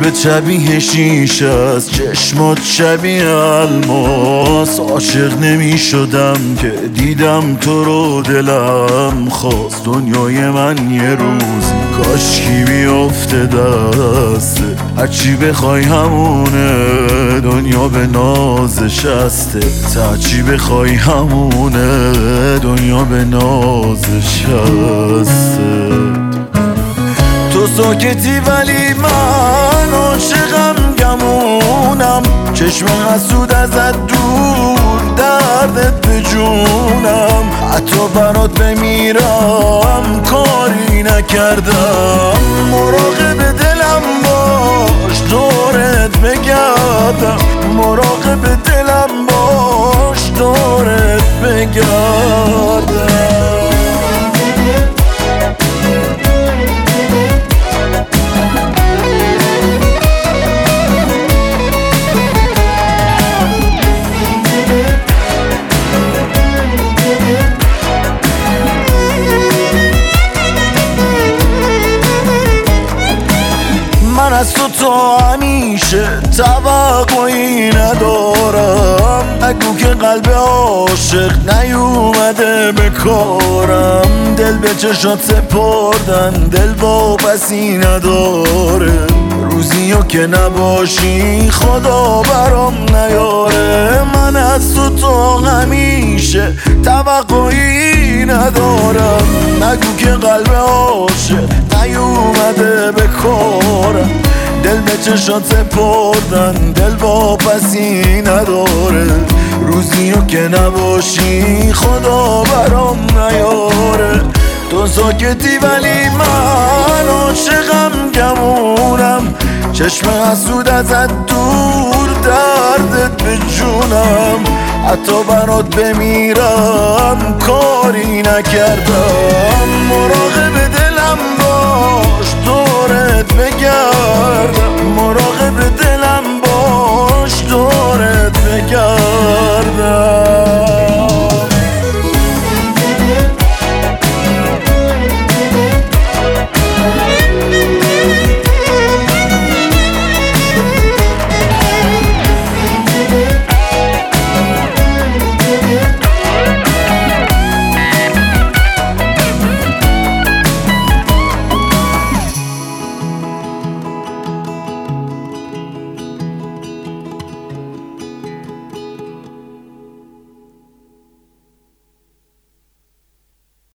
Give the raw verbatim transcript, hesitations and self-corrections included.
قلبت شبیه شیشه است، چشمات شبیه الماس. عاشق نمی شدم که دیدم تو رو دلم خواست. دنیای من یه روزی کاشکی بیفته دسته، هرچی بخوای همونه، دنیا به نازش هسته. هرچی بخوای همونه، دنیا به نازش هسته. تو ساکتی ولی من عاشقم گمونم، چشم حسود ازت دور، دردت به جونم. حتی برات بمیرم کاری نکردم. مراقب دلم باش دورت بگردم، مراقب دلم باش دورت بگردم. من از تو تا همیشه توقعی ندارم. نگو که قلب عاشق نیومده به کارم. دل به چشات سپردن دل واپسی نداره. روزیو که نباشی خدا برام نیاره. من از تو تا همیشه توقعی ندارم. نگو که قلب عاشق نیومده به کارم. دل به چشات سپردن دل واپسی نداره. روزیو که نباشی خدا برام نیاره. تو ساکتی ولی من عاشقم گمونم، چشم حسود ازت دور، دردت به جونم. حتی برات بمیرم کاری نکردم. مراقب دلم باش دورت بگردم، مراقب دلم باش دورت